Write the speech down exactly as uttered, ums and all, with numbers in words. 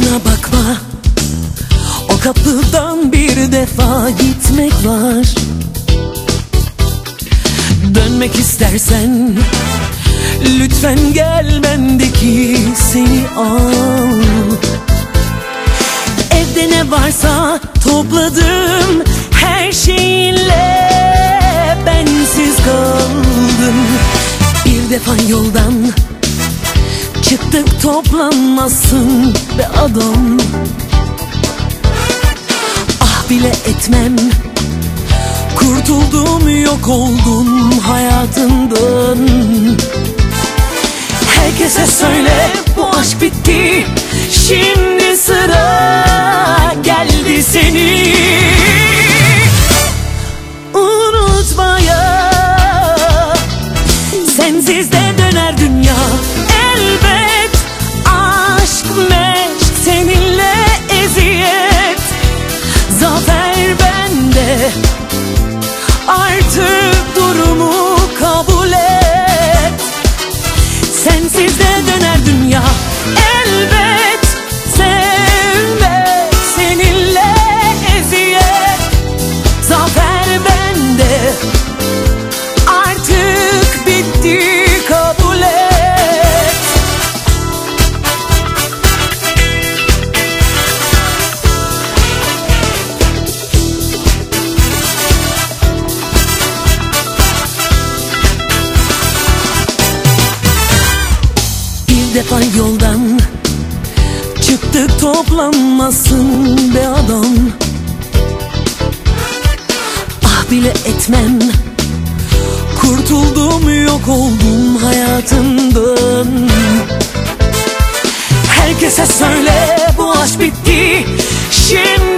Ardına bakma, o kapıdan bir defa gitmek var. Dönmek istersen lütfen gel, bendeki seni al. Evde ne varsa topladım, her şeyinle bensiz kaldım. Bir defa yoldan çıktık, toplanmasın be adam. Ah bile etmem, kurtuldum, yok oldum hayatından. Herkese söyle bu aşk bitti, şimdi sıra geldi seni unutmaya. Sensiz de döner dünya elbet, aşk meşk seninle eziyet. Zafer bende, artık durumu kabul et. Sensiz de döner dünya elbet, sevmek seninle eziyet. Zafer bende, artık bitti, kabul et. Bir defa yoldan çıktık, toplanmasın be adam. Ah bile etmem, kurtuldum, yok oldum hayatından. Herkese söyle bu aşk bitti, şimdi